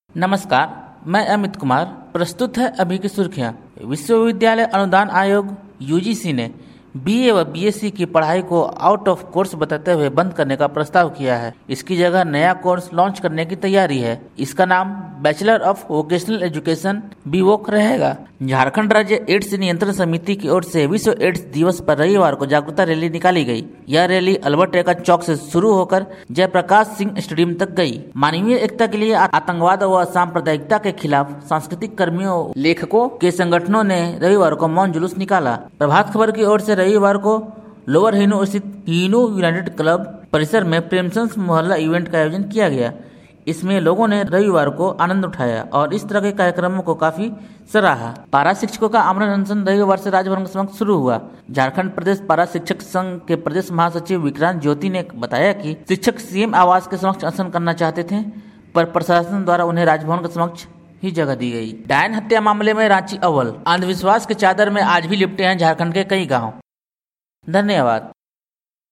नमस्कार, मैं अमित कुमार। प्रस्तुत है अभी की सुर्खियां। विश्वविद्यालय अनुदान आयोग यूजीसी ने बीए व बीएससी की पढ़ाई को आउट ऑफ कोर्स बताते हुए बंद करने का प्रस्ताव किया है। इसकी जगह नया कोर्स लॉन्च करने की तैयारी है। इसका नाम Bachelor of Vocational Education BVoc रहेगा। झारखंड राज्य एड्स नियंत्रण समिति की ओर से विश्व एड्स दिवस पर रविवार को जागरूकता रैली निकाली गई। यह रैली अल्बर्ट एक्का चौक से शुरू होकर जयप्रकाश सिंह स्टेडियम तक गई। मानवीय एकता के लिए आतंकवाद व सांप्रदायिकता के खिलाफ सांस्कृतिक कर्मियों, लेखकों के संगठनों ने रविवार को मौन जुलूस निकाला। प्रभात खबर की ओर से रविवार को लोअर हिनू स्थित हिनू यूनाइटेड क्लब परिसर में प्रेमचंद मोहल्ला इवेंट का आयोजन किया गया। इसमें लोगों ने रविवार को आनंद उठाया और इस तरह के कार्यक्रमों को काफी सराहा। पारा शिक्षकों का आमरण अनशन रविवार से राजभवन के समक्ष शुरू हुआ। झारखंड प्रदेश पारा शिक्षक संघ के प्रदेश महासचिव विक्रांत ज्योति ने बताया कि शिक्षक सीएम आवास के समक्ष अनशन करना चाहते थे, पर प्रशासन द्वारा उन्हें राजभवन के समक्ष ही जगह दी गई। डायन हत्या मामले में रांची अव्वल। अंधविश्वास के चादर में आज भी लिपटे हैं झारखंड के कई गाँव। धन्यवाद।